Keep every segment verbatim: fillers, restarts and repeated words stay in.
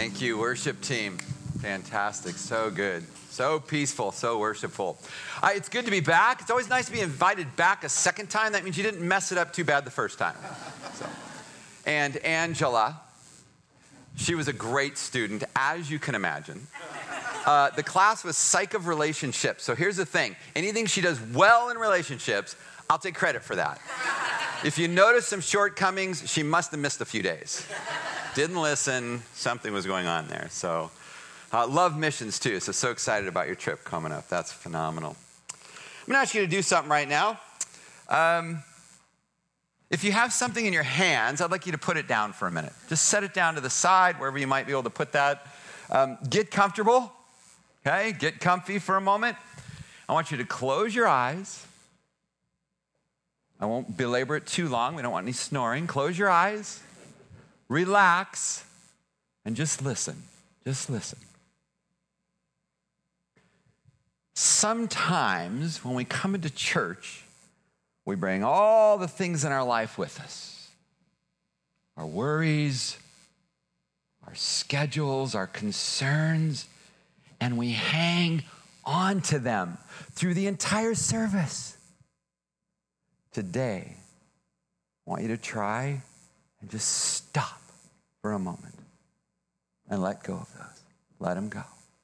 Thank you, worship team. Fantastic, so good. So peaceful, so worshipful. Uh, it's good to be back. It's always nice to be invited back a second time. That means you didn't mess it up too bad the first time. So. And Angela, she was a great student, as you can imagine. Uh, the class was Psych of Relationships. So here's the thing. Anything she does well in relationships, I'll take credit for that. If you notice some shortcomings, she must have missed a few days. Didn't listen. Something was going on there. So uh, love missions too. So, so excited about your trip coming up. That's phenomenal. I'm going to ask you to do something right now. Um, if you have something in your hands, I'd like you to put it down for a minute. Just set it down to the side, wherever you might be able to put that. Um, get comfortable. Okay, get comfy for a moment. I want you to close your eyes. I won't belabor it too long. We don't want any snoring. Close your eyes. Relax, and just listen. Just listen. Sometimes when we come into church, we bring all the things in our life with us. Our worries, our schedules, our concerns, and we hang on to them through the entire service. Today, I want you to try and just stop for a moment and let go of those. Let them go.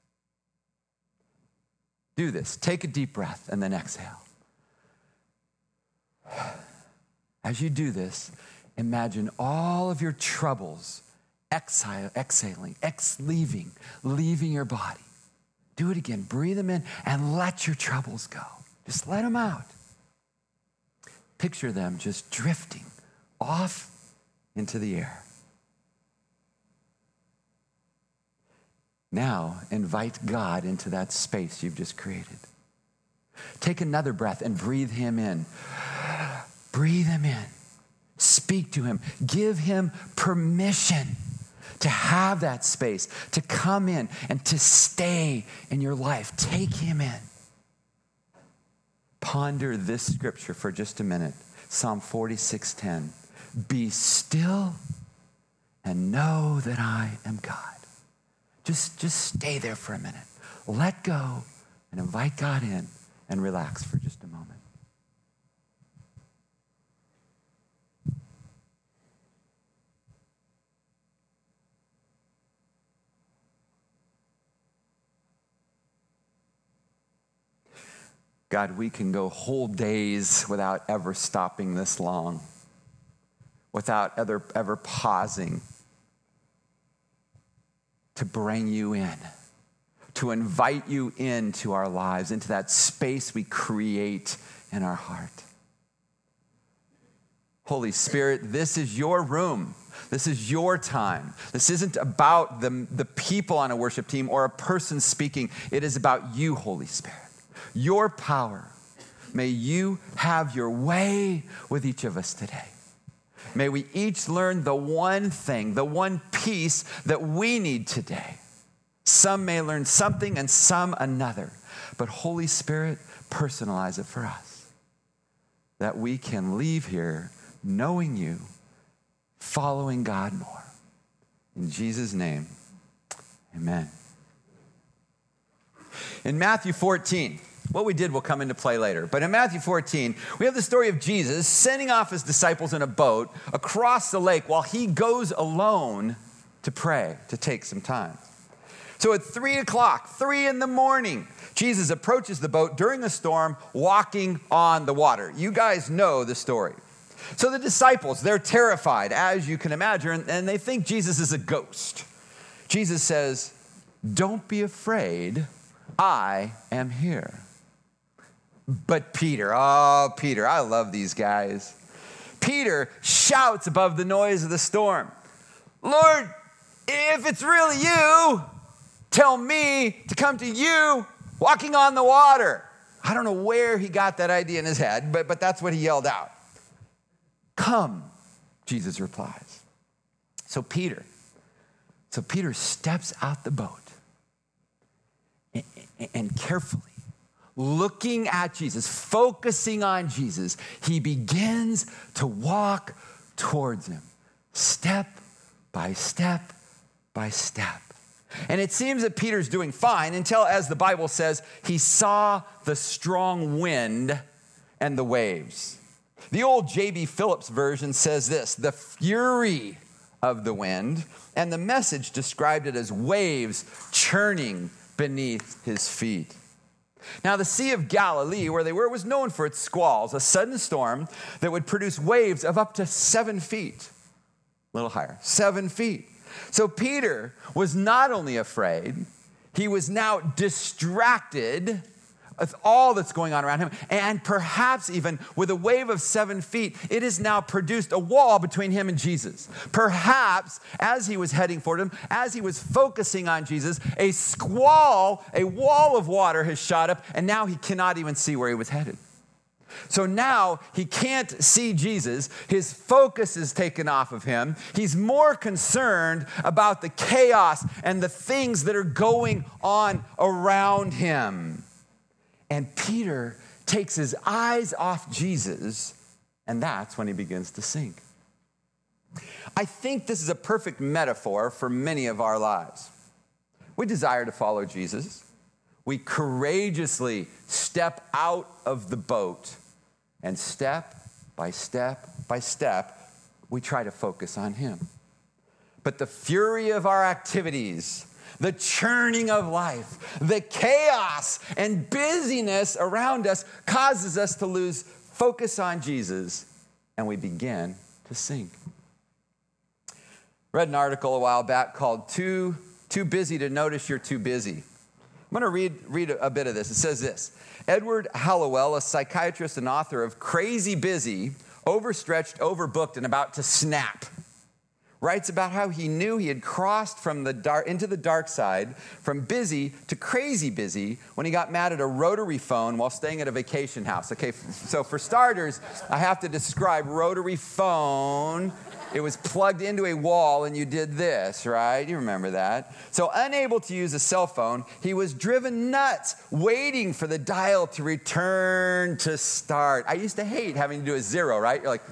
Do this. Take a deep breath and then exhale. As you do this, imagine all of your troubles exhale, exhaling, ex leaving, leaving your body. Do it again. Breathe them in and let your troubles go. Just let them out. Picture them just drifting off into the air. Now, invite God into that space you've just created. Take another breath and breathe him in. Breathe him in. Speak to him. Give him permission to have that space, to come in and to stay in your life. Take him in. Ponder this scripture for just a minute. Psalm forty-six ten. Be still and know that I am God. Just, just stay there for a minute. Let go and invite God in and relax for just a moment. God, we can go whole days without ever stopping this long, without ever, ever pausing to bring you in, to invite you into our lives, into that space we create in our heart. Holy Spirit, this is your room. This is your time. This isn't about the, the people on a worship team or a person speaking. It is about you, Holy Spirit. Your power. May you have your way with each of us today. May we each learn the one thing, the one piece that we need today. Some may learn something and some another. But Holy Spirit, personalize it for us. That we can leave here knowing you, following God more. In Jesus' name, amen. In Matthew fourteen, what we did will come into play later. But in Matthew fourteen, we have the story of Jesus sending off his disciples in a boat across the lake while he goes alone to pray, to take some time. So at three o'clock, three in the morning, Jesus approaches the boat during a storm, walking on the water. You guys know the story. So the disciples, they're terrified, as you can imagine, and they think Jesus is a ghost. Jesus says, "Don't be afraid, I am here." But Peter, oh, Peter, I love these guys. Peter shouts above the noise of the storm, "Lord, if it's really you, tell me to come to you walking on the water." I don't know where he got that idea in his head, but, but that's what he yelled out. "Come," Jesus replies. So Peter, so Peter steps out the boat and, and carefully, looking at Jesus, focusing on Jesus, he begins to walk towards him, step by step by step. And it seems that Peter's doing fine until, as the Bible says, he saw the strong wind and the waves. The old J B Phillips version says this, the fury of the wind, and the Message described it as waves churning beneath his feet. Now, the Sea of Galilee, where they were, was known for its squalls, a sudden storm that would produce waves of up to seven feet. A little higher, seven feet. So Peter was not only afraid, he was now distracted with all that's going on around him. And perhaps even with a wave of seven feet, it has now produced a wall between him and Jesus. Perhaps as he was heading for him, as he was focusing on Jesus, a squall, a wall of water has shot up, and now he cannot even see where he was headed. So now he can't see Jesus. His focus is taken off of him. He's more concerned about the chaos and the things that are going on around him. And Peter takes his eyes off Jesus, and that's when he begins to sink. I think this is a perfect metaphor for many of our lives. We desire to follow Jesus. We courageously step out of the boat, and step by step by step, we try to focus on him. But the fury of our activities, the churning of life, the chaos and busyness around us causes us to lose focus on Jesus, and we begin to sink. Read an article a while back called Too, Too Busy to Notice You're Too Busy. I'm going to read, read a bit of this. It says this. Edward Hallowell, a psychiatrist and author of Crazy Busy, Overstretched, Overbooked, and About to Snap, writes about how he knew he had crossed from the dark into the dark side, from busy to crazy busy, when he got mad at a rotary phone while staying at a vacation house. Okay, so for starters, I have to describe rotary phone. It was plugged into a wall and you did this, right? You remember that. So unable to use a cell phone, he was driven nuts waiting for the dial to return to start. I used to hate having to do a zero, right? You're like,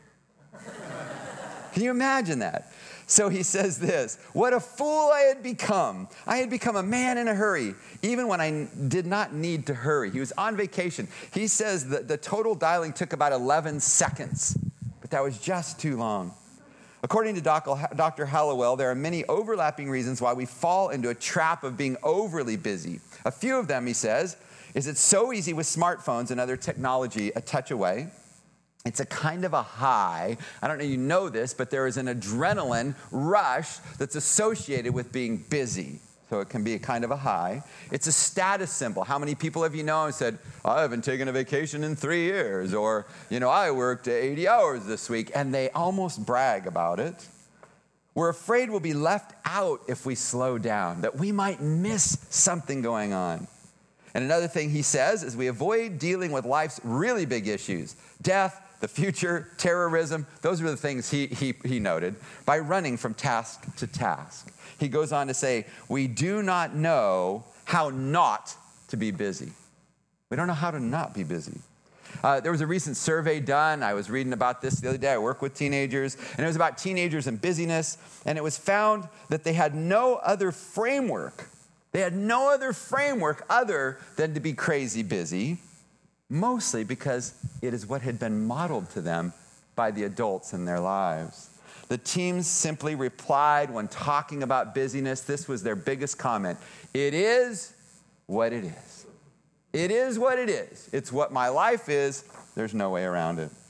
can you imagine that? So he says this, what a fool I had become. I had become a man in a hurry, even when I did not need to hurry. He was on vacation. He says that the total dialing took about eleven seconds, but that was just too long. According to Doctor Hallowell, there are many overlapping reasons why we fall into a trap of being overly busy. A few of them, he says, is it's so easy with smartphones and other technology a touch away. It's a kind of a high. I don't know if you know this, but there is an adrenaline rush that's associated with being busy. So it can be a kind of a high. It's a status symbol. How many people have you known and said, I haven't taken a vacation in three years, or, you know, I worked eighty hours this week, and they almost brag about it. We're afraid we'll be left out if we slow down, that we might miss something going on. And another thing he says is we avoid dealing with life's really big issues, death, the future, terrorism. Those were the things he, he, he noted, by running from task to task. He goes on to say, we do not know how not to be busy. We don't know how to not be busy. Uh, there was a recent survey done. I was reading about this the other day. I work with teenagers, and it was about teenagers and busyness, and it was found that they had no other framework. They had no other framework other than to be crazy busy, mostly because it is what had been modeled to them by the adults in their lives. The teens simply replied when talking about busyness. This was their biggest comment. It is what it is. It is what it is. It's what my life is. There's no way around it.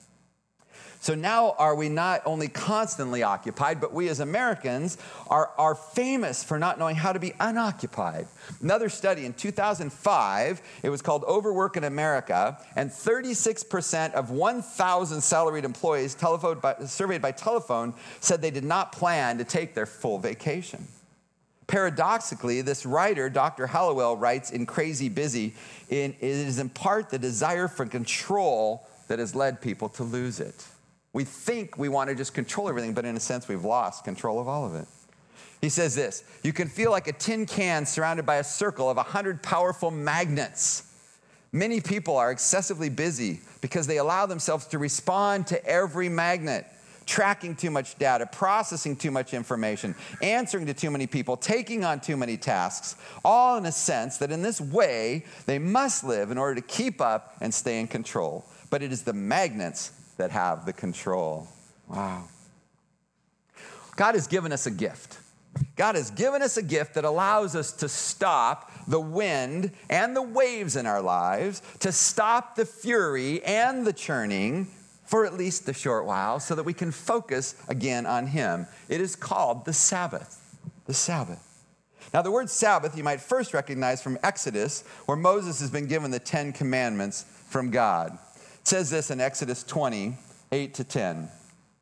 So now are we not only constantly occupied, but we as Americans are, are famous for not knowing how to be unoccupied. Another study in two thousand five, it was called Overwork in America, and thirty-six percent of one thousand salaried employees telephoned by, surveyed by telephone said they did not plan to take their full vacation. Paradoxically, this writer, Doctor Hallowell, writes in Crazy Busy, in, it is in part the desire for control that has led people to lose it. We think we want to just control everything, but in a sense, we've lost control of all of it. He says this, you can feel like a tin can surrounded by a circle of a hundred powerful magnets. Many people are excessively busy because they allow themselves to respond to every magnet, tracking too much data, processing too much information, answering to too many people, taking on too many tasks, all in a sense that in this way they must live in order to keep up and stay in control. But it is the magnets that have the control. Wow. God has given us a gift. God has given us a gift that allows us to stop the wind and the waves in our lives, to stop the fury and the churning for at least a short while so that we can focus again on Him. It is called the Sabbath. The Sabbath. Now, the word Sabbath you might first recognize from Exodus, where Moses has been given the Ten Commandments from God. It says this in Exodus twenty, eight to ten.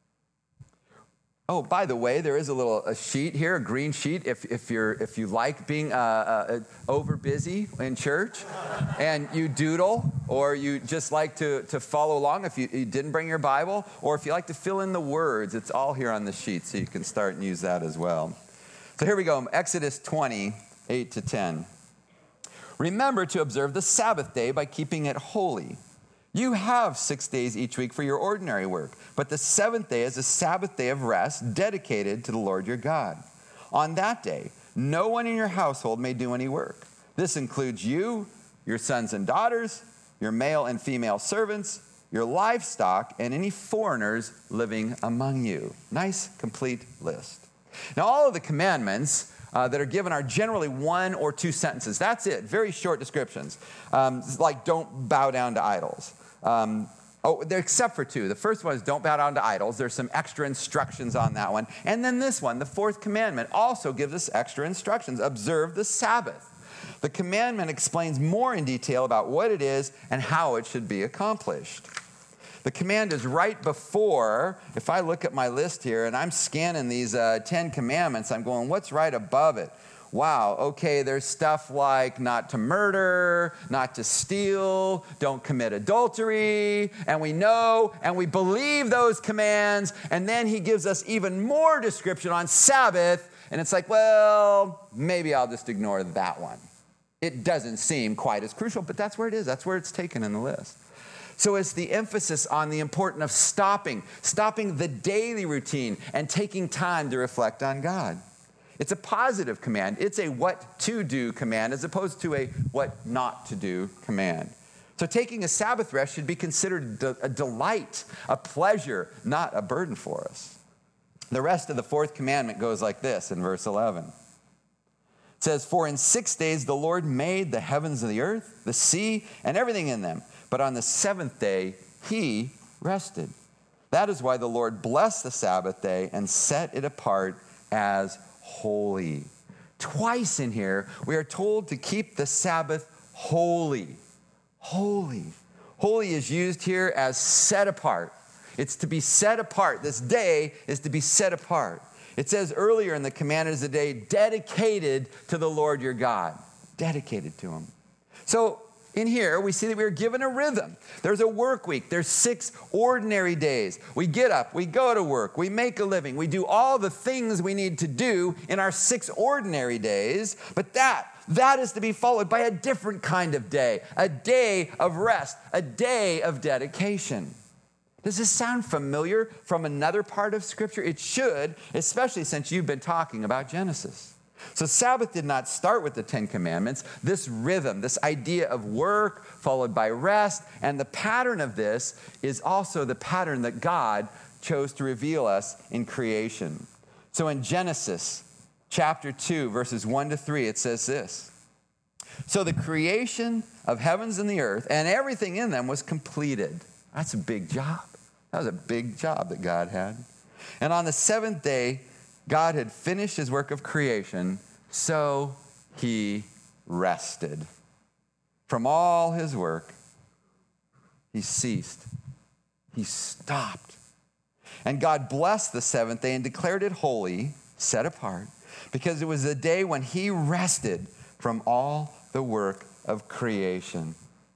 Oh, by the way, there is a little a sheet here, a green sheet, if, if, you're, if you like being uh, uh, over busy in church and you doodle, or you just like to, to follow along if you, you didn't bring your Bible, or if you like to fill in the words, it's all here on the sheet, so you can start and use that as well. So here we go, Exodus twenty, eight to ten. Remember to observe the Sabbath day by keeping it holy. You have six days each week for your ordinary work, but the seventh day is a Sabbath day of rest dedicated to the Lord your God. On that day, no one in your household may do any work. This includes you, your sons and daughters, your male and female servants, your livestock, and any foreigners living among you. Nice, complete list. Now, all of the commandments Uh, that are given are generally one or two sentences. That's it. Very short descriptions. Um, like don't bow down to idols. Um, oh, except for two. The first one is don't bow down to idols. There's some extra instructions on that one. And then this one, the fourth commandment, also gives us extra instructions. Observe the Sabbath. The commandment explains more in detail about what it is and how it should be accomplished. The command is right before, if I look at my list here and I'm scanning these uh, Ten Commandments, I'm going, what's right above it? Wow, okay, there's stuff like not to murder, not to steal, don't commit adultery, and we know and we believe those commands, and then he gives us even more description on Sabbath, and it's like, well, maybe I'll just ignore that one. It doesn't seem quite as crucial, but that's where it is. That's where it's taken in the list. So it's the emphasis on the importance of stopping, stopping the daily routine and taking time to reflect on God. It's a positive command. It's a what to do command as opposed to a what not to do command. So taking a Sabbath rest should be considered a delight, a pleasure, not a burden for us. The rest of the fourth commandment goes like this in verse eleven. It says, "For in six days the Lord made the heavens and the earth, the sea, and everything in them. But on the seventh day, he rested. That is why the Lord blessed the Sabbath day and set it apart as holy." Twice in here, we are told to keep the Sabbath holy. Holy. Holy is used here as set apart. It's to be set apart. This day is to be set apart. It says earlier in the command, it is a day dedicated to the Lord your God. Dedicated to him. So, in here, we see that we are given a rhythm. There's a work week. There's six ordinary days. We get up, we go to work, we make a living, we do all the things we need to do in our six ordinary days. But that, that is to be followed by a different kind of day, a day of rest, a day of dedication. Does this sound familiar from another part of Scripture? It should, especially since you've been talking about Genesis. So Sabbath did not start with the Ten Commandments. This rhythm, this idea of work followed by rest, and the pattern of this is also the pattern that God chose to reveal us in creation. So in Genesis chapter two, verses one to three, it says this. "So the creation of heavens and the earth and everything in them was completed." That's a big job. That was a big job that God had. "And on the seventh day, God had finished his work of creation, so he rested. From all his work, he ceased. He stopped. And God blessed the seventh day and declared it holy, set apart, because it was the day when he rested from all the work of creation."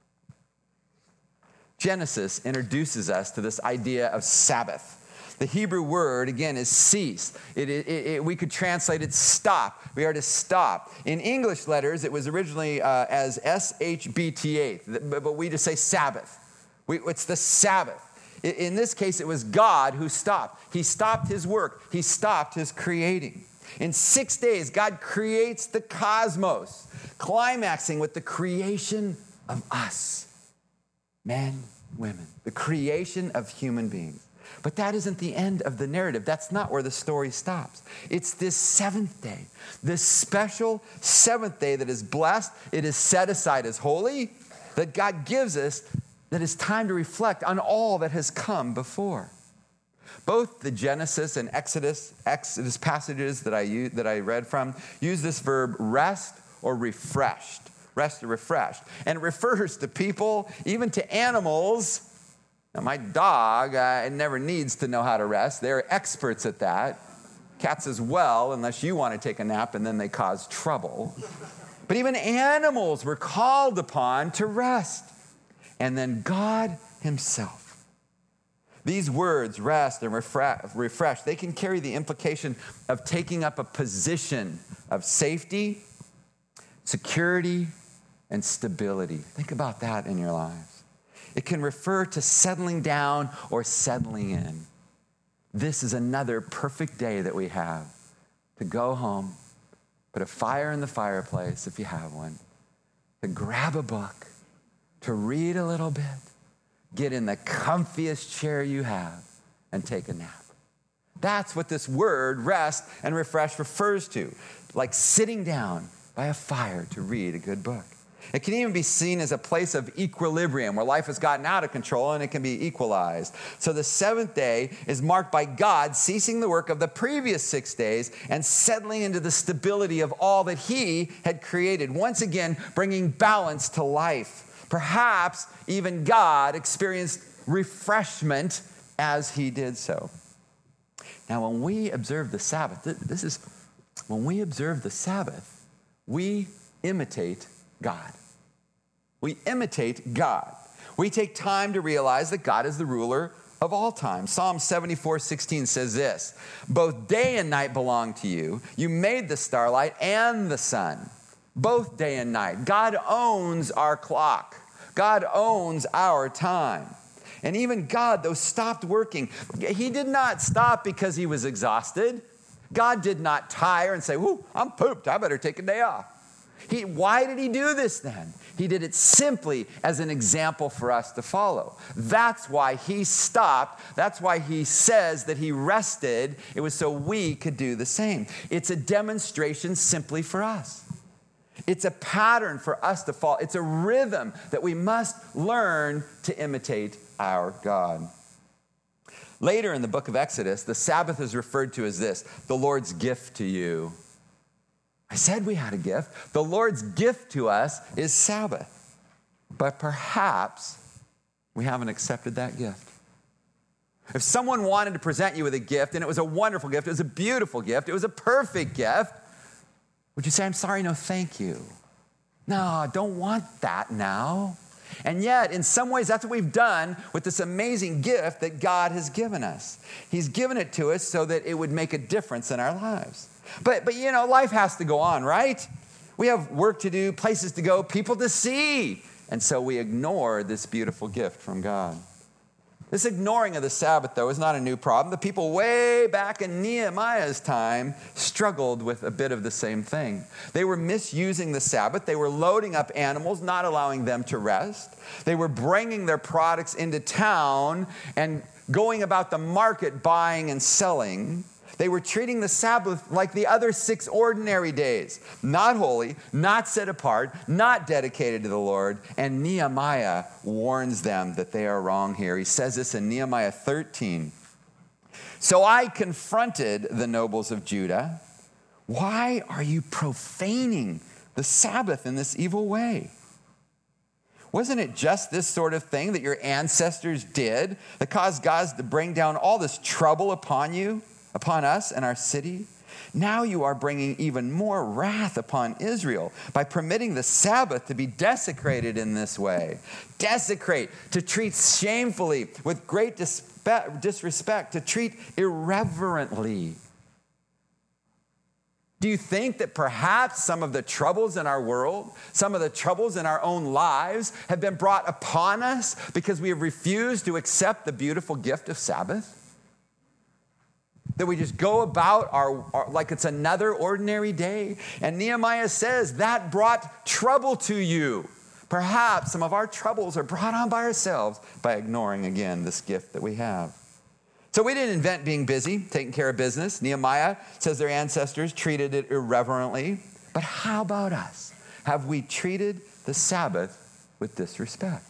Genesis introduces us to this idea of Sabbath. The Hebrew word, again, is cease. It, it, it, we could translate it stop. We are to stop. In English letters, it was originally uh, as S H B T A, but we just say Sabbath. We, it's the Sabbath. In this case, it was God who stopped. He stopped his work. He stopped his creating. In six days, God creates the cosmos, climaxing with the creation of us, men, women, the creation of human beings. But that isn't the end of the narrative. That's not where the story stops. It's this seventh day, this special seventh day that is blessed. It is set aside as holy, that God gives us, that is time to reflect on all that has come before. Both the Genesis and Exodus, Exodus passages that I, use, that I read from use this verb rest or refreshed. Rest or refreshed. And it refers to people, even to animals. Now, my dog uh, it never needs to know how to rest. They're experts at that. Cats as well, unless you want to take a nap and then they cause trouble. But even animals were called upon to rest. And then God himself. These words, rest and refra- refresh, they can carry the implication of taking up a position of safety, security, and stability. Think about that in your lives. It can refer to settling down or settling in. This is another perfect day that we have to go home, put a fire in the fireplace if you have one, to grab a book, to read a little bit, get in the comfiest chair you have, and take a nap. That's what this word, rest and refresh, refers to, like sitting down by a fire to read a good book. It can even be seen as a place of equilibrium where life has gotten out of control and it can be equalized. So the seventh day is marked by God ceasing the work of the previous six days and settling into the stability of all that he had created, once again bringing balance to life. Perhaps even God experienced refreshment as he did so. Now, when we observe the Sabbath, this is, when we observe the Sabbath, we imitate God. We imitate God. We take time to realize that God is the ruler of all time. Psalm seventy-four sixteen says this, both day and night belong to you. You made the starlight and the sun. Both day and night. God owns our clock. God owns our time. And even God, though, stopped working. He did not stop because he was exhausted. God did not tire and say, whoo, I'm pooped. I better take a day off. He, why did he do this then? He did it simply as an example for us to follow. That's why he stopped. That's why he says that he rested. It was so we could do the same. It's a demonstration simply for us. It's a pattern for us to follow. It's a rhythm that we must learn to imitate our God. Later in the book of Exodus, the Sabbath is referred to as this, the Lord's gift to you. I said we had a gift. The Lord's gift to us is Sabbath. But perhaps we haven't accepted that gift. If someone wanted to present you with a gift, and it was a wonderful gift, it was a beautiful gift, it was a perfect gift, would you say, I'm sorry, no thank you? No, I don't want that now. And yet, in some ways, that's what we've done with this amazing gift that God has given us. He's given it to us so that it would make a difference in our lives. But, but you know, life has to go on, right? We have work to do, places to go, people to see. And so we ignore this beautiful gift from God. This ignoring of the Sabbath, though, is not a new problem. The people way back in Nehemiah's time struggled with a bit of the same thing. They were misusing the Sabbath. They were loading up animals, not allowing them to rest. They were bringing their products into town and going about the market buying and selling. They were treating the Sabbath like the other six ordinary days, not holy, not set apart, not dedicated to the Lord. And Nehemiah warns them that they are wrong here. He says this in Nehemiah thirteen. So I confronted the nobles of Judah. Why are you profaning the Sabbath in this evil way? Wasn't it just this sort of thing that your ancestors did that caused God to bring down all this trouble upon you? Upon us and our city? Now you are bringing even more wrath upon Israel by permitting the Sabbath to be desecrated in this way. Desecrate, to treat shamefully, with great disrespect, to treat irreverently. Do you think that perhaps some of the troubles in our world, some of the troubles in our own lives have been brought upon us because we have refused to accept the beautiful gift of Sabbath? That we just go about our, our like it's another ordinary day? And Nehemiah says that brought trouble to you. Perhaps some of our troubles are brought on by ourselves by ignoring, again, this gift that we have. So we didn't invent being busy, taking care of business. Nehemiah says their ancestors treated it irreverently. But how about us? Have we treated the Sabbath with disrespect?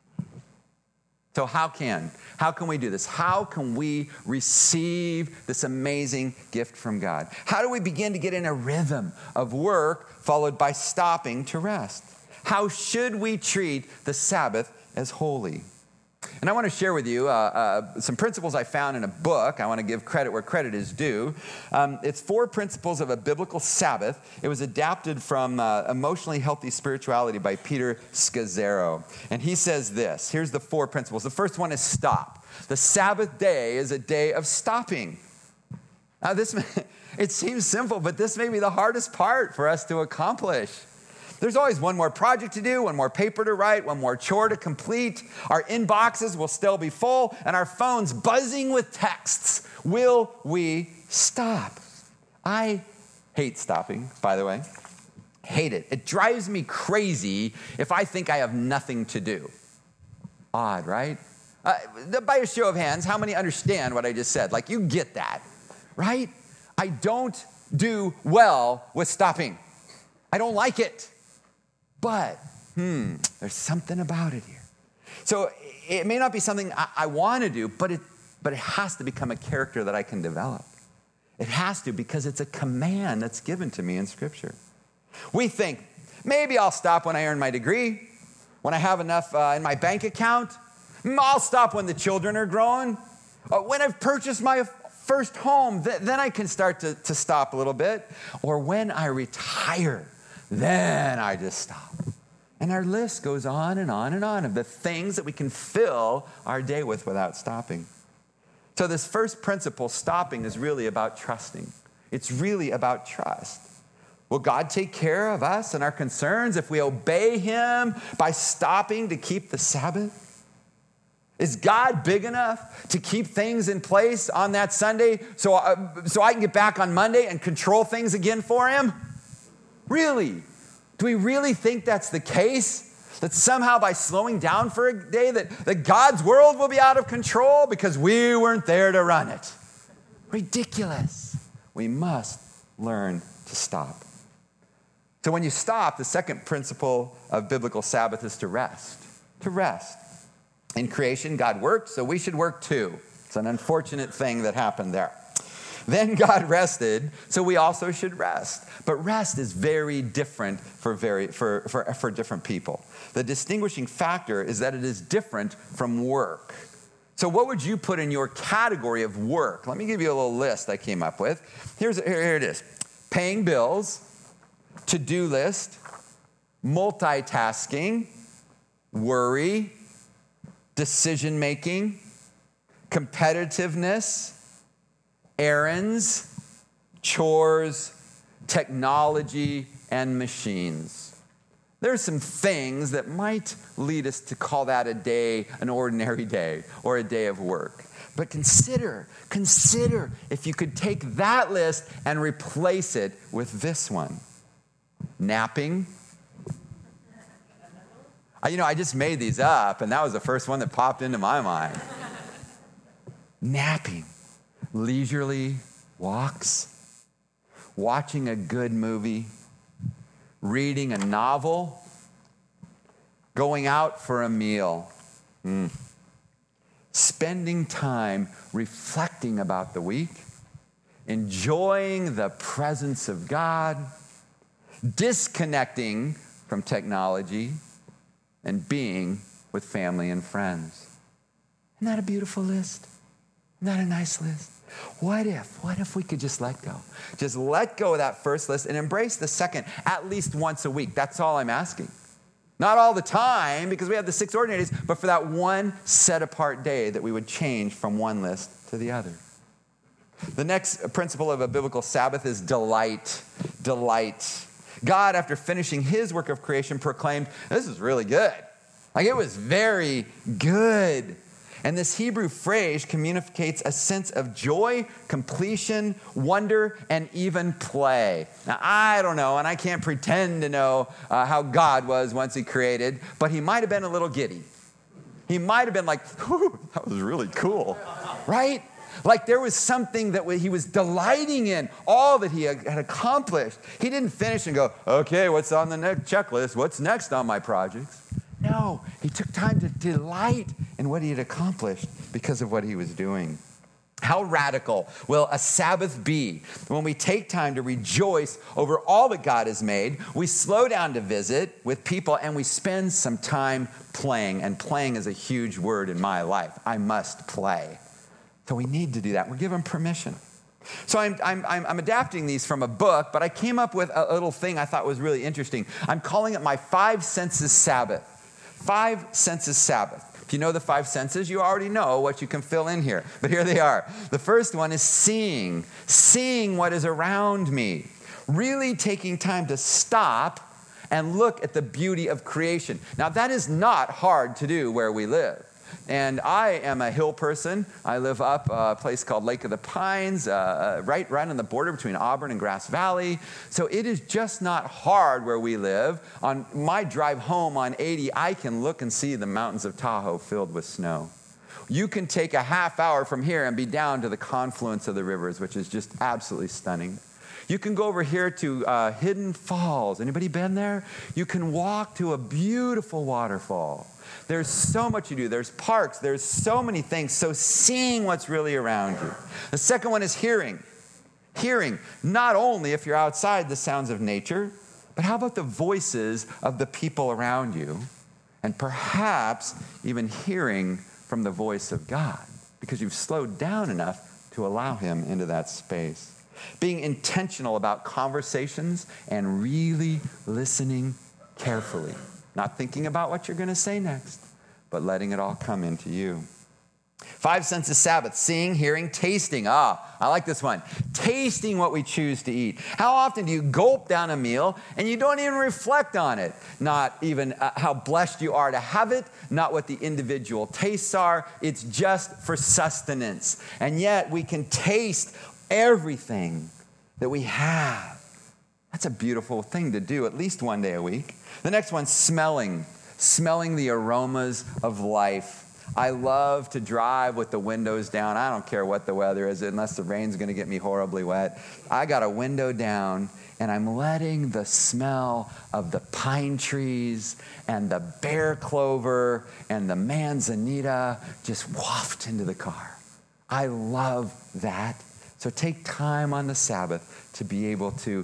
So how can, how can we do this? How can we receive this amazing gift from God? How do we begin to get in a rhythm of work followed by stopping to rest? How should we treat the Sabbath as holy? And I want to share with you uh, uh, some principles I found in a book. I want to give credit where credit is due. Um, it's Four Principles of a Biblical Sabbath. It was adapted from uh, Emotionally Healthy Spirituality by Peter Scazzero. And he says this. Here's the four principles. The first one is stop. The Sabbath day is a day of stopping. Now, this it seems simple, but this may be the hardest part for us to accomplish. There's always one more project to do, one more paper to write, one more chore to complete. Our inboxes will still be full, and our phones buzzing with texts. Will we stop? I hate stopping, by the way. Hate it. It drives me crazy if I think I have nothing to do. Odd, right? Uh, by a show of hands, how many understand what I just said? Like, you get that, right? I don't do well with stopping. I don't like it. But, hmm, there's something about it here. So it may not be something I, I want to do, but it, but it has to become a character that I can develop. It has to, because it's a command that's given to me in Scripture. We think, maybe I'll stop when I earn my degree, when I have enough uh, in my bank account. I'll stop when the children are grown. Uh, when I've purchased my first home, th- then I can start to, to stop a little bit. Or when I retire, then I just stop. And our list goes on and on and on of the things that we can fill our day with without stopping. So this first principle, stopping, is really about trusting. It's really about trust. Will God take care of us and our concerns if we obey Him by stopping to keep the Sabbath? Is God big enough to keep things in place on that Sunday so, uh, so I can get back on Monday and control things again for Him? Really? Do we really think that's the case? That somehow by slowing down for a day that, that God's world will be out of control because we weren't there to run it? Ridiculous. We must learn to stop. So when you stop, the second principle of biblical Sabbath is to rest. To rest. In creation, God worked, so we should work too. It's an unfortunate thing that happened there. Then God rested, so we also should rest. But rest is very different for, very, for, for, for different people. The distinguishing factor is that it is different from work. So what would you put in your category of work? Let me give you a little list I came up with. Here's, here, here it is. Paying bills, to-do list, multitasking, worry, decision-making, competitiveness, errands, chores, technology, and machines. There's some things that might lead us to call that a day, an ordinary day, or a day of work. But consider, consider if you could take that list and replace it with this one. Napping. I, you know, I just made these up, and that was the first one that popped into my mind. Napping. Leisurely walks, watching a good movie, reading a novel, going out for a meal, mm. spending time reflecting about the week, enjoying the presence of God, disconnecting from technology, and being with family and friends. Isn't that a beautiful list? Isn't that a nice list? What if, what if we could just let go? Just let go of that first list and embrace the second at least once a week. That's all I'm asking. Not all the time, because we have the six ordinary days, but for that one set apart day that we would change from one list to the other. The next principle of a biblical Sabbath is delight. Delight. God, after finishing his work of creation, proclaimed, this is really good. Like, it was very good. And this Hebrew phrase communicates a sense of joy, completion, wonder, and even play. Now, I don't know, and I can't pretend to know uh, how God was once he created, but he might have been a little giddy. He might have been like, whew, that was really cool, right? Like there was something that he was delighting in, all that he had accomplished. He didn't finish and go, okay, what's on the next checklist? What's next on my projects? No, he took time to delight in what he had accomplished because of what he was doing. How radical will a Sabbath be when we take time to rejoice over all that God has made, we slow down to visit with people, and we spend some time playing. And playing is a huge word in my life. I must play. So we need to do that. We're given permission. So I'm, I'm, I'm adapting these from a book, but I came up with a little thing I thought was really interesting. I'm calling it my Five Senses Sabbath. Five Senses Sabbath. If you know the five senses, you already know what you can fill in here. But here they are. The first one is seeing. Seeing what is around me. Really taking time to stop and look at the beauty of creation. Now, that is not hard to do where we live. And I am a hill person. I live up a place called Lake of the Pines, uh, right, right on the border between Auburn and Grass Valley. So it is just not hard where we live. On my drive home on eighty, I can look and see the mountains of Tahoe filled with snow. You can take a half hour from here and be down to the confluence of the rivers, which is just absolutely stunning. You can go over here to uh, Hidden Falls. Anybody been there? You can walk to a beautiful waterfall. There's so much you do. There's parks. There's so many things. So seeing what's really around you. The second one is hearing. Hearing, not only if you're outside the sounds of nature, but how about the voices of the people around you? And perhaps even hearing from the voice of God, because you've slowed down enough to allow him into that space. Being intentional about conversations and really listening carefully. Not thinking about what you're going to say next, but letting it all come into you. Five senses Sabbath: seeing, hearing, tasting. Ah, I like this one. Tasting what we choose to eat. How often do you gulp down a meal and you don't even reflect on it? Not even uh, how blessed you are to have it, not what the individual tastes are. It's just for sustenance. And yet we can taste everything that we have. That's a beautiful thing to do, at least one day a week. The next one, smelling. Smelling the aromas of life. I love to drive with the windows down. I don't care what the weather is, unless the rain's going to get me horribly wet. I got a window down, and I'm letting the smell of the pine trees and the bear clover and the manzanita just waft into the car. I love that. So take time on the Sabbath to be able to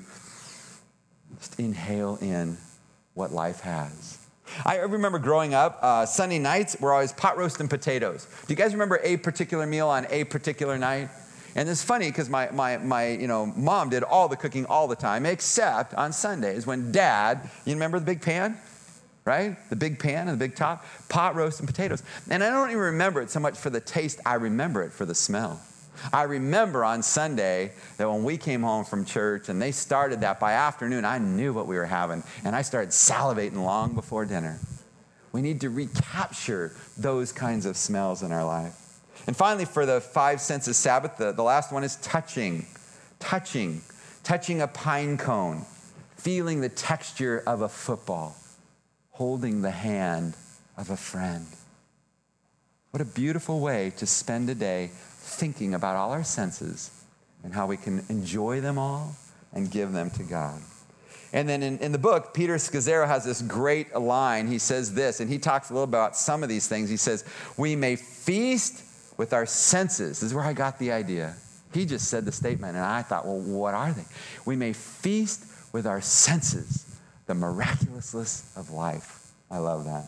just inhale in what life has. I remember growing up, uh, Sunday nights were always pot roast and potatoes. Do you guys remember a particular meal on a particular night? And it's funny because my, my, my you know, mom did all the cooking all the time, except on Sundays when Dad, you remember the big pan? Right? The big pan and the big top, pot roast and potatoes. And I don't even remember it so much for the taste, I remember it for the smell. I remember on Sunday that when we came home from church and they started that, by afternoon, I knew what we were having, and I started salivating long before dinner. We need to recapture those kinds of smells in our life. And finally, for the five senses Sabbath, the, the last one is touching. Touching. Touching a pine cone. Feeling the texture of a football. Holding the hand of a friend. What a beautiful way to spend a day thinking about all our senses and how we can enjoy them all and give them to God. And then in, in the book, Peter Scazzero has this great line. He says this, and he talks a little about some of these things. He says, we may feast with our senses. This is where I got the idea. He just said the statement, and I thought, well, what are they? We may feast with our senses, the miraculousness of life. I love that.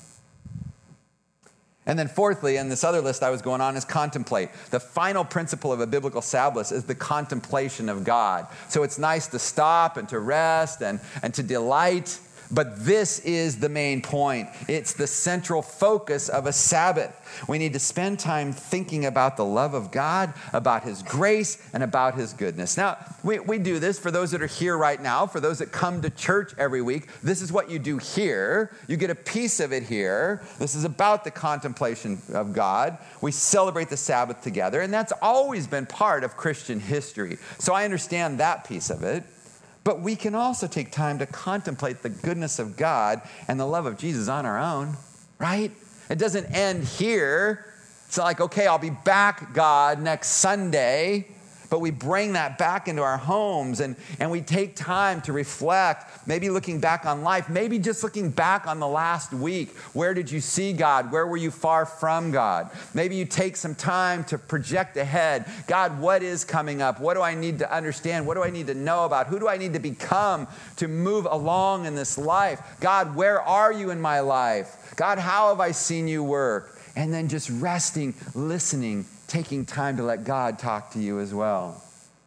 And then fourthly, and this other list I was going on, is contemplate. The final principle of a biblical Sabbath is the contemplation of God. So it's nice to stop and to rest and, and to delight, But this is the main point. It's the central focus of a Sabbath. We need to spend time thinking about the love of God, about his grace, and about his goodness. Now, we, we do this for those that are here right now, for those that come to church every week. This is what you do here. You get a piece of it here. This is about the contemplation of God. We celebrate the Sabbath together, and that's always been part of Christian history. So I understand that piece of it. But we can also take time to contemplate the goodness of God and the love of Jesus on our own, right? It doesn't end here. It's not like, okay, I'll be back, God, next Sunday. But we bring that back into our homes and, and we take time to reflect, maybe looking back on life, maybe just looking back on the last week. Where did you see God? Where were you far from God? Maybe you take some time to project ahead. God, what is coming up? What do I need to understand? What do I need to know about? Who do I need to become to move along in this life? God, where are you in my life? God, how have I seen you work? And then just resting, listening, taking time to let God talk to you as well.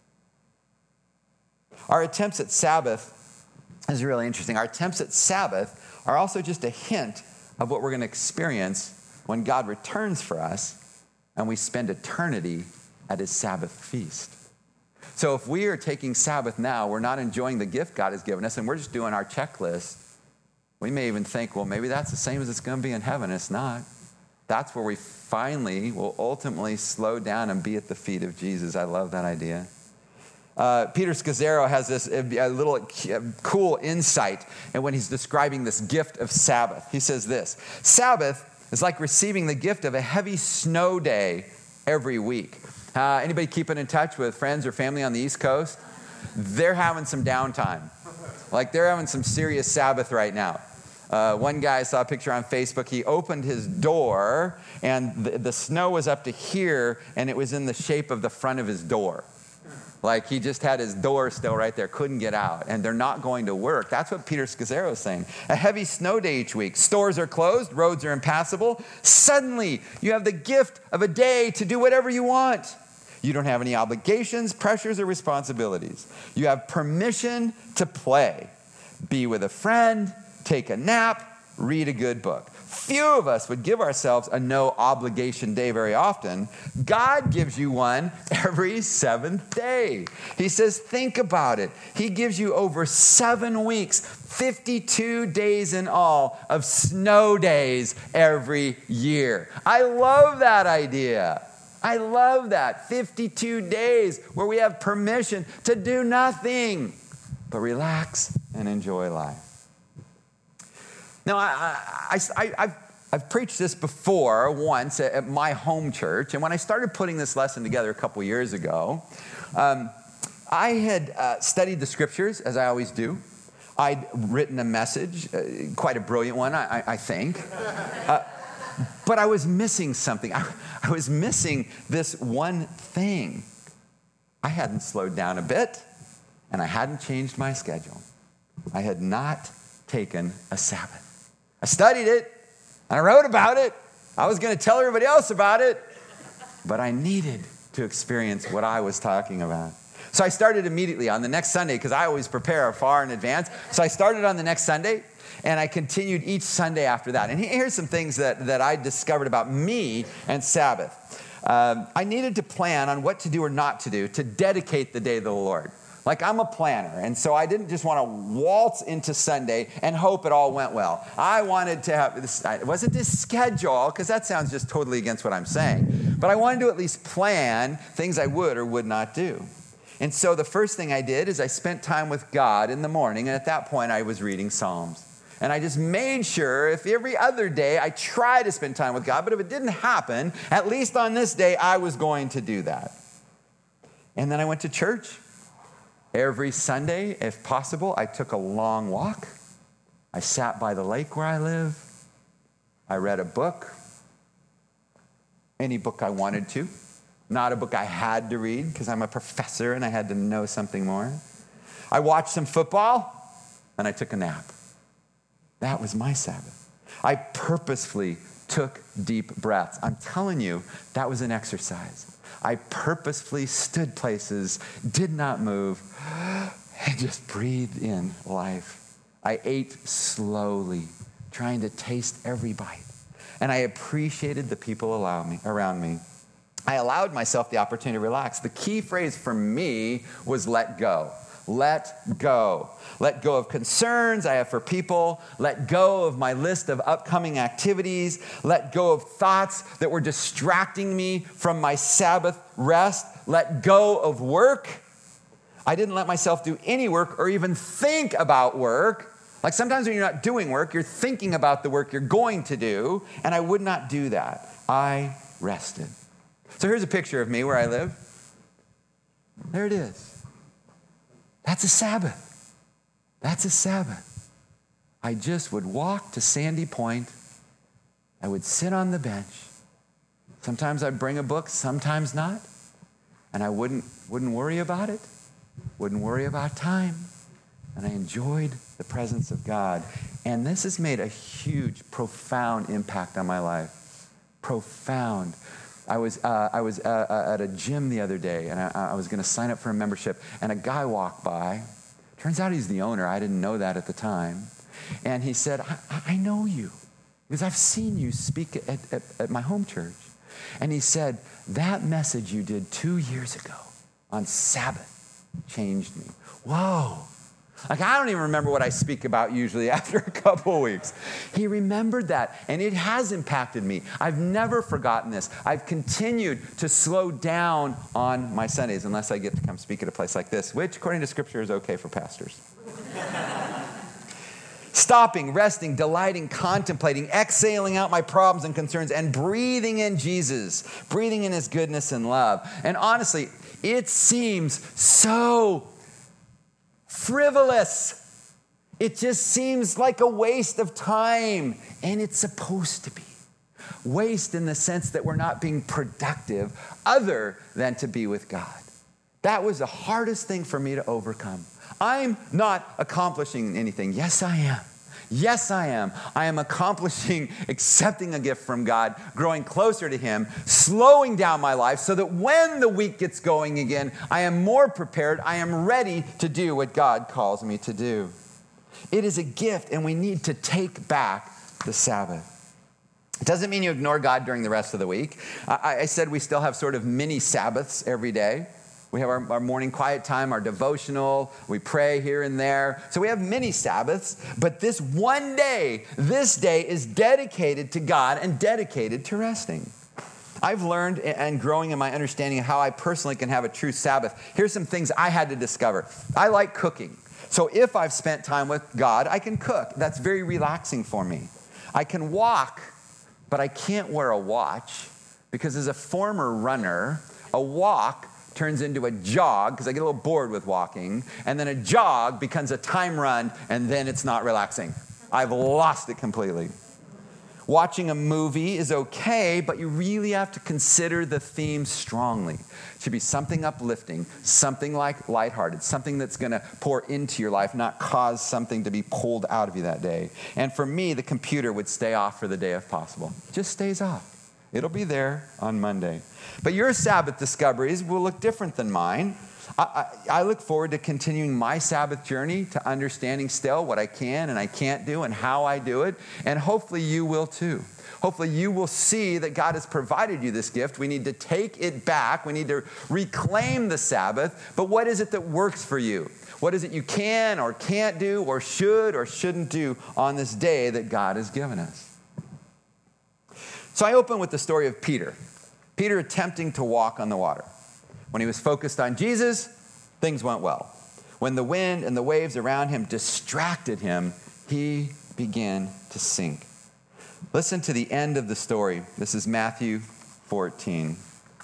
Our attempts at Sabbath is really interesting. Our attempts at Sabbath are also just a hint of what we're going to experience when God returns for us and we spend eternity at his Sabbath feast. So if we are taking Sabbath now, we're not enjoying the gift God has given us, and we're just doing our checklist, we may even think, well, maybe that's the same as it's going to be in heaven. It's not. That's where we finally will ultimately slow down and be at the feet of Jesus. I love that idea. Uh, Peter Scazzaro has this a, a little a cool insight, and when he's describing this gift of Sabbath, he says this: Sabbath is like receiving the gift of a heavy snow day every week. Uh, anybody keeping in touch with friends or family on the East Coast? They're having some downtime. Like they're having some serious Sabbath right now. Uh, one guy, I saw a picture on Facebook, he opened his door and the, the snow was up to here and it was in the shape of the front of his door. Like he just had his door still right there, couldn't get out, and they're not going to work. That's what Peter Scazzaro is saying. A heavy snow day each week. Stores are closed, roads are impassable. Suddenly, you have the gift of a day to do whatever you want. You don't have any obligations, pressures, or responsibilities. You have permission to play, be with a friend, take a nap, read a good book. Few of us would give ourselves a no obligation day very often. God gives you one every seventh day. He says, think about it. He gives you over seven weeks, fifty-two days in all of snow days every year. I love that idea. I love that. fifty-two days where we have permission to do nothing but relax and enjoy life. Now, I, I, I, I've, I've preached this before once at my home church, and when I started putting this lesson together a couple years ago, um, I had uh, studied the scriptures, as I always do. I'd written a message, uh, quite a brilliant one, I, I think. Uh, but I was missing something. I, I was missing this one thing. I hadn't slowed down a bit, and I hadn't changed my schedule. I had not taken a Sabbath. I studied it, and I wrote about it. I was going to tell everybody else about it, but I needed to experience what I was talking about. So I started immediately on the next Sunday, because I always prepare far in advance. So I started on the next Sunday, and I continued each Sunday after that. And here's some things that, that I discovered about me and Sabbath. Um, I needed to plan on what to do or not to do to dedicate the day to the Lord. Like, I'm a planner, and so I didn't just want to waltz into Sunday and hope it all went well. I wanted to have this, it wasn't this schedule, because that sounds just totally against what I'm saying, but I wanted to at least plan things I would or would not do. And so the first thing I did is I spent time with God in the morning, and at that point I was reading Psalms. And I just made sure if every other day I tried to spend time with God, but if it didn't happen, at least on this day I was going to do that. And then I went to church. Every Sunday, if possible, I took a long walk. I sat by the lake where I live. I read a book, any book I wanted to, not a book I had to read because I'm a professor and I had to know something more. I watched some football, and I took a nap. That was my Sabbath. I purposefully took deep breaths. I'm telling you, that was an exercise. I purposefully stood places, did not move, and just breathed in life. I ate slowly, trying to taste every bite. And I appreciated the people around me, around me. I allowed myself the opportunity to relax. The key phrase for me was let go. Let go. Let go of concerns I have for people. Let go of my list of upcoming activities. Let go of thoughts that were distracting me from my Sabbath rest. Let go of work. I didn't let myself do any work or even think about work. Like sometimes when you're not doing work, you're thinking about the work you're going to do, and I would not do that. I rested. So here's a picture of me where I live. There it is. That's a Sabbath. That's a Sabbath. I just would walk to Sandy Point. I would sit on the bench. Sometimes I'd bring a book, sometimes not. And I wouldn't, wouldn't worry about it. Wouldn't worry about time. And I enjoyed the presence of God. And this has made a huge, profound impact on my life. Profound. I was uh, I was uh, at a gym the other day, and I, I was going to sign up for a membership, and a guy walked by. Turns out he's the owner. I didn't know that at the time. And he said, I, I know you, because I've seen you speak at, at, at my home church. And he said, that message you did two years ago on Sabbath changed me. Whoa. Like, I don't even remember what I speak about usually after a couple of weeks. He remembered that, and it has impacted me. I've never forgotten this. I've continued to slow down on my Sundays, unless I get to come speak at a place like this, which, according to Scripture, is okay for pastors. Stopping, resting, delighting, contemplating, exhaling out my problems and concerns, and breathing in Jesus, breathing in his goodness and love. And honestly, it seems so frivolous. It just seems like a waste of time, and it's supposed to be. Waste in the sense that we're not being productive other than to be with God. That was the hardest thing for me to overcome. I'm not accomplishing anything. Yes, I am. Yes, I am. I am accomplishing accepting a gift from God, growing closer to him, slowing down my life so that when the week gets going again, I am more prepared. I am ready to do what God calls me to do. It is a gift, and we need to take back the Sabbath. It doesn't mean you ignore God during the rest of the week. I, I said we still have sort of mini Sabbaths every day. We have our, our morning quiet time, our devotional. We pray here and there. So we have many Sabbaths. But this one day, this day is dedicated to God and dedicated to resting. I've learned and growing in my understanding of how I personally can have a true Sabbath. Here's some things I had to discover. I like cooking. So if I've spent time with God, I can cook. That's very relaxing for me. I can walk, but I can't wear a watch because as a former runner, a walk turns into a jog because I get a little bored with walking, and then a jog becomes a time run, and then it's not relaxing. I've lost it completely. Watching a movie is okay, but you really have to consider the theme strongly. It should be something uplifting, something like lighthearted, something that's going to pour into your life, not cause something to be pulled out of you that day. And for me, the computer would stay off for the day if possible. It just stays off. It'll be there on Monday. But your Sabbath discoveries will look different than mine. I, I, I look forward to continuing my Sabbath journey, to understanding still what I can and I can't do and how I do it. And hopefully you will too. Hopefully you will see that God has provided you this gift. We need to take it back. We need to reclaim the Sabbath. But what is it that works for you? What is it you can or can't do or should or shouldn't do on this day that God has given us? So I open with the story of Peter. Peter attempting to walk on the water. When he was focused on Jesus, things went well. When the wind and the waves around him distracted him, he began to sink. Listen to the end of the story. This is Matthew fourteen.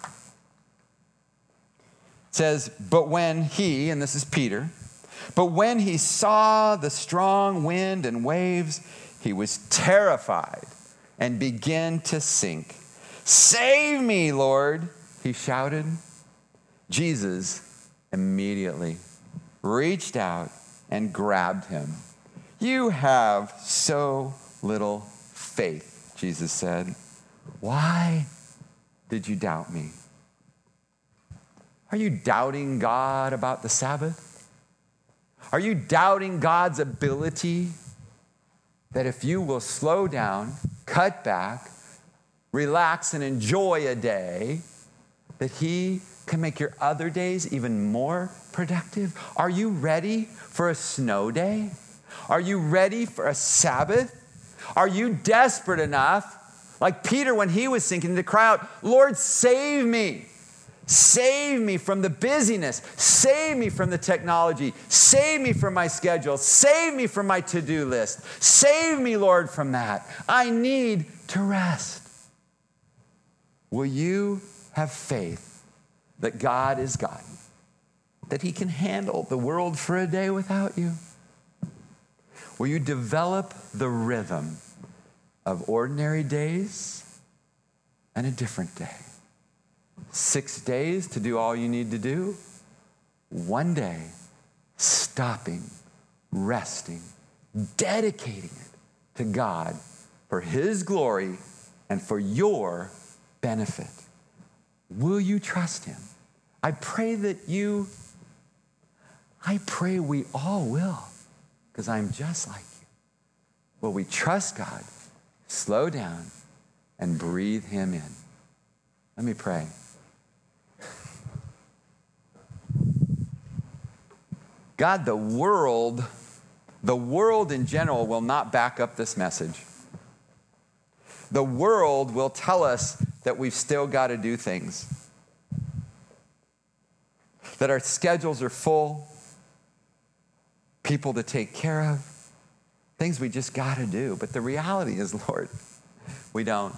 It says, but when he, and this is Peter, but when he saw the strong wind and waves, he was terrified and began to sink. Save me, Lord, he shouted. Jesus immediately reached out and grabbed him. You have so little faith, Jesus said. Why did you doubt me? Are you doubting God about the Sabbath? Are you doubting God's ability that if you will slow down, cut back, relax, and enjoy a day, that he can make your other days even more productive? Are you ready for a snow day? Are you ready for a Sabbath? Are you desperate enough, like Peter when he was sinking, to cry out, Lord, save me. Save me from the busyness. Save me from the technology. Save me from my schedule. Save me from my to-do list. Save me, Lord, from that. I need to rest. Will you have faith that God is God, that he can handle the world for a day without you? Will you develop the rhythm of ordinary days and a different day? Six days to do all you need to do. One day, stopping, resting, dedicating it to God for his glory and for your benefit. Will you trust him? I pray that you, I pray we all will, because I'm just like you. Will we trust God, slow down, and breathe him in? Let me pray. God, the world, the world in general will not back up this message. The world will tell us that we've still got to do things, that our schedules are full, people to take care of, things we just got to do. But the reality is, Lord, we don't.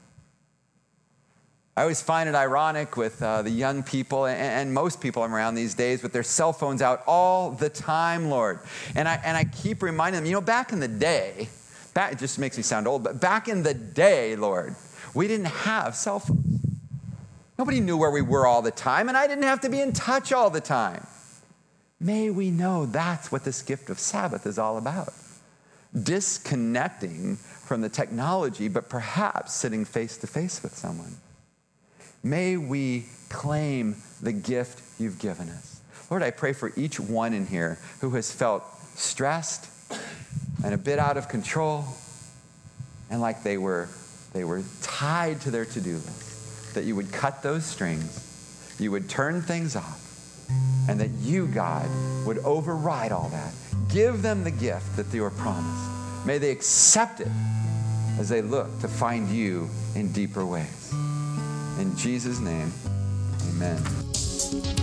I always find it ironic with uh, the young people and, and most people I'm around these days with their cell phones out all the time, Lord. And I and I keep reminding them, you know, back in the day, back, it just makes me sound old, but back in the day, Lord, we didn't have cell phones. Nobody knew where we were all the time, and I didn't have to be in touch all the time. May we know that's what this gift of Sabbath is all about. Disconnecting from the technology, but perhaps sitting face to face with someone. May we claim the gift you've given us. Lord, I pray for each one in here who has felt stressed and a bit out of control and like they were, they were tied to their to-do list, that you would cut those strings, you would turn things off, and that you, God, would override all that. Give them the gift that they were promised. May they accept it as they look to find you in deeper ways. In Jesus' name, amen.